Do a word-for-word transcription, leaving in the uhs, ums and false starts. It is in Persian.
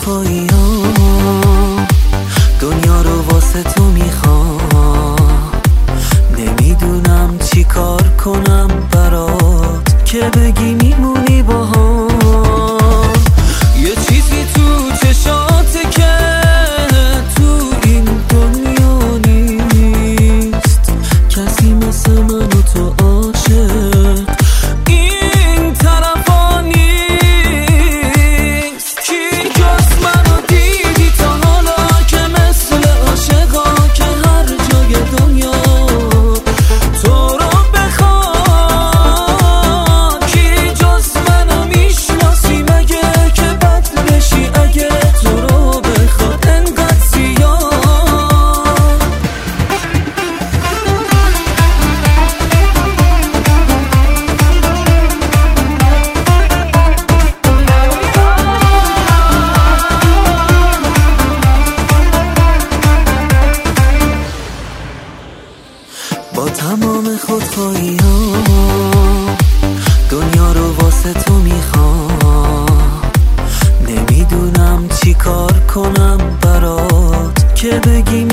خودخواهی ها، دنیا رو واسه تو میخوام. نمیدونم چی کار کنم برات که بگی میمونی با هم. یه چیزی تو چشاته که تو این دنیا نیست، کسی مثل من و تو عاشق این طرفا نیست. کی جز منو دیدی تا حالا که مثل عاشقا که هر جای دنیا تو رو بخواد؟ کی جز منو میشناسی مگه که بد بشی اگه تو رو بخواد انقدر زیاد؟ با تمام خودخواهی ها دنیا رو واسه تو میخوام. نمیدونم چی کار کنم برات که بگی